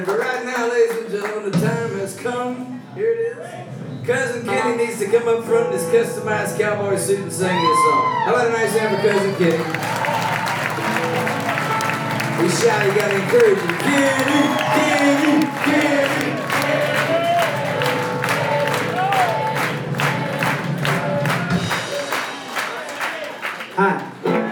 But right now, ladies and gentlemen, the time has come. Here it is. Cousin Kenny needs to come up front in his customized cowboy suit and sing you a song. How about a nice hand for Cousin Kenny? He's shy, you gotta encourage him. Kenny, Kenny, Kenny. Hi.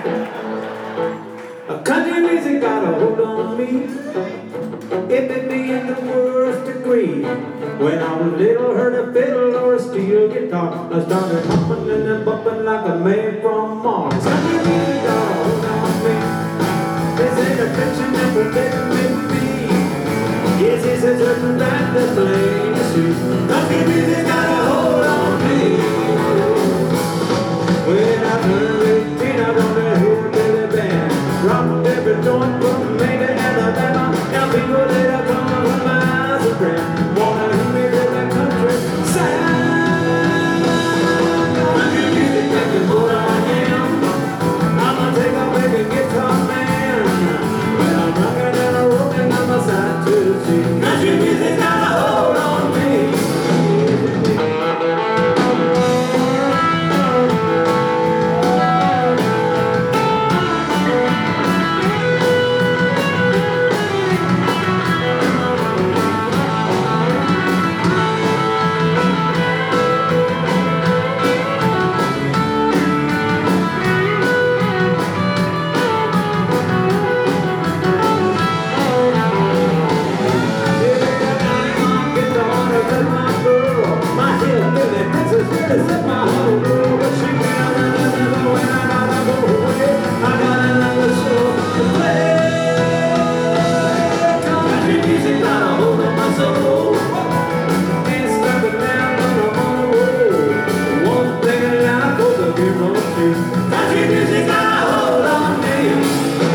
A country music got a hold on me. It did me in the worst degree. When I was little, heard a fiddle or a steel guitar. I started humping and then bumping like a man from Mars. Country music got a hold on me. This ain't affection that will let me be. Yes, it's a certain that the blame is you. Country music got a hold on me. When I turned 18, I don't know who did the band. Rocked every joint from Maine to Alabama. Now people that are coming from miles around wanna hear me with that country sound. Country music like the boy I am. I'ma take a big guitar man. When I'm rocking and a rolling on my side to the sea. Country music got a hold on me. Country music got a hold on me.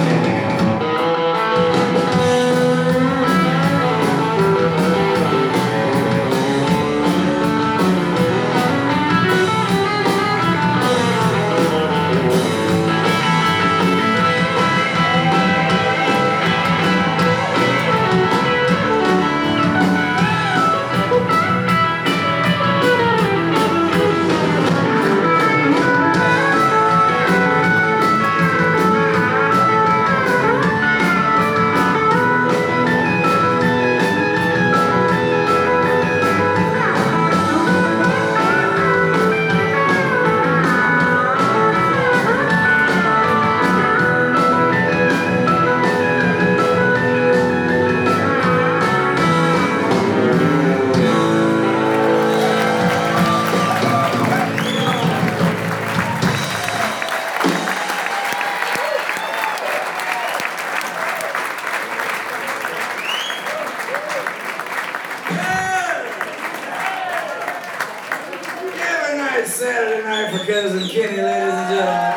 Saturday night for Cousin Kenny, ladies and gentlemen.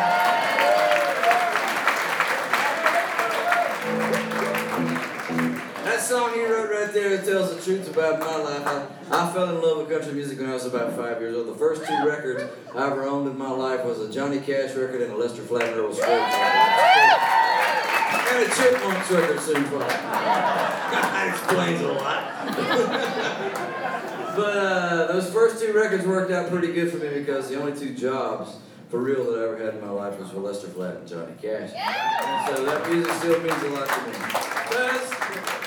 That song he wrote right there tells the truth about my life. I fell in love with country music when I was about 5 years old. The first two records I ever owned in my life was a Johnny Cash record and a Lester Flatt and Earl Scruggs record. And a Chipmunks record soon followed. That explains a lot. But those first two records worked out pretty good for me because the only two jobs for real that I ever had in my life was for Lester Flatt and Johnny Cash. And so that music still means a lot to me.